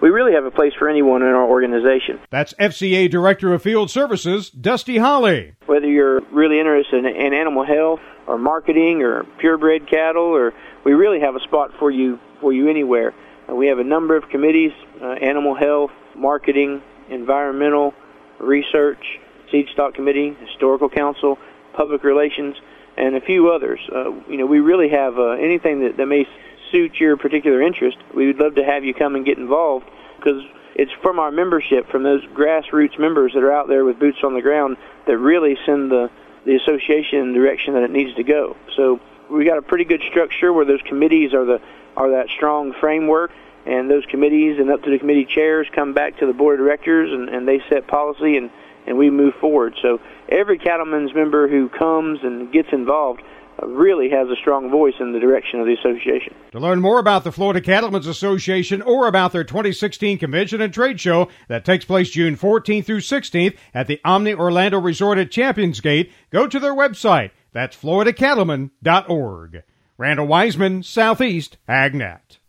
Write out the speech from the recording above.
we really have a place for anyone in our organization. That's FCA Director of Field Services, Dusty Holly. Whether you're really interested in animal health or marketing or purebred cattle, or we really have a spot for you anywhere. We have a number of committees, animal health, marketing, environmental, research, seed stock committee, historical council, public relations, and a few others. We really have anything that may suit your particular interest. We would love to have you come and get involved, because it's from our membership, from those grassroots members that are out there with boots on the ground, that really send the association in the direction that it needs to go. So we got a pretty good structure where those committees are that strong framework, and those committees and up to the committee chairs come back to the board of directors, and they set policy, and we move forward. So every cattlemen's member who comes and gets involved really has a strong voice in the direction of the association. To learn more about the Florida Cattlemen's Association or about their 2016 convention and trade show that takes place June 14th through 16th at the Omni Orlando Resort at Champions Gate, go to their website. That's floridacattlemen.org. Randall Wiseman, Southeast AgNet.